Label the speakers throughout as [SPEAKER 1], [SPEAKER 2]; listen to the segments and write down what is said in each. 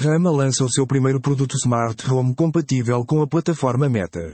[SPEAKER 1] Rama lança o seu primeiro produto Smart Home compatível com a plataforma Meta.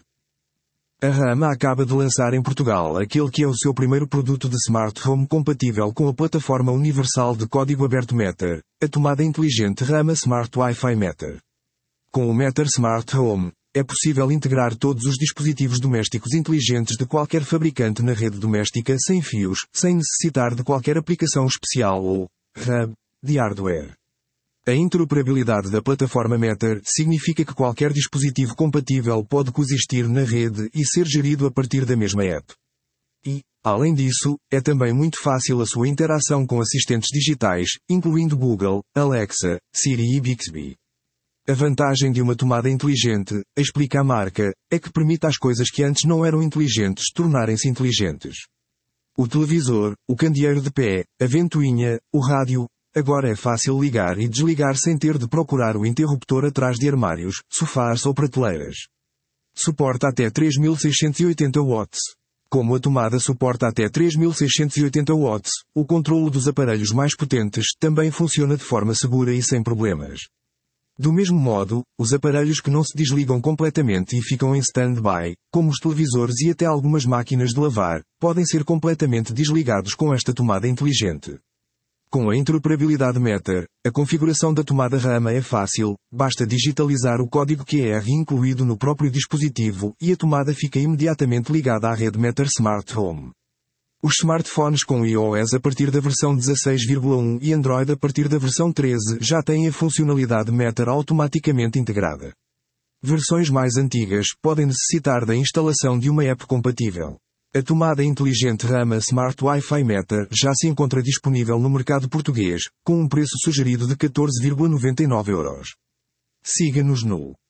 [SPEAKER 1] A Rama acaba de lançar em Portugal aquele que é o seu primeiro produto de Smart Home compatível com a plataforma universal de código aberto Matter, a tomada inteligente Rama Smart Wi-Fi Matter. Com o Matter Smart Home, é possível integrar todos os dispositivos domésticos inteligentes de qualquer fabricante na rede doméstica sem fios, sem necessitar de qualquer aplicação especial ou hub de hardware. A interoperabilidade da plataforma Matter significa que qualquer dispositivo compatível pode coexistir na rede e ser gerido a partir da mesma app. E, além disso, é também muito fácil a sua interação com assistentes digitais, incluindo Google, Alexa, Siri e Bixby. A vantagem de uma tomada inteligente, explica a marca, é que permite às coisas que antes não eram inteligentes tornarem-se inteligentes. O televisor, o candeeiro de pé, a ventoinha, o rádio. Agora é fácil ligar e desligar sem ter de procurar o interruptor atrás de armários, sofás ou prateleiras. Suporta até 3680 watts. Como a tomada suporta até 3680 watts, o controlo dos aparelhos mais potentes também funciona de forma segura e sem problemas. Do mesmo modo, os aparelhos que não se desligam completamente e ficam em stand-by, como os televisores e até algumas máquinas de lavar, podem ser completamente desligados com esta tomada inteligente. Com a interoperabilidade Matter, a configuração da tomada Rama é fácil, basta digitalizar o código QR incluído no próprio dispositivo e a tomada fica imediatamente ligada à rede Matter Smart Home. Os smartphones com iOS a partir da versão 16.1 e Android a partir da versão 13 já têm a funcionalidade Matter automaticamente integrada. Versões mais antigas podem necessitar da instalação de uma app compatível. A tomada inteligente Rama Smart Wi-Fi Matter já se encontra disponível no mercado português, com um preço sugerido de 14,99 €. Siga-nos no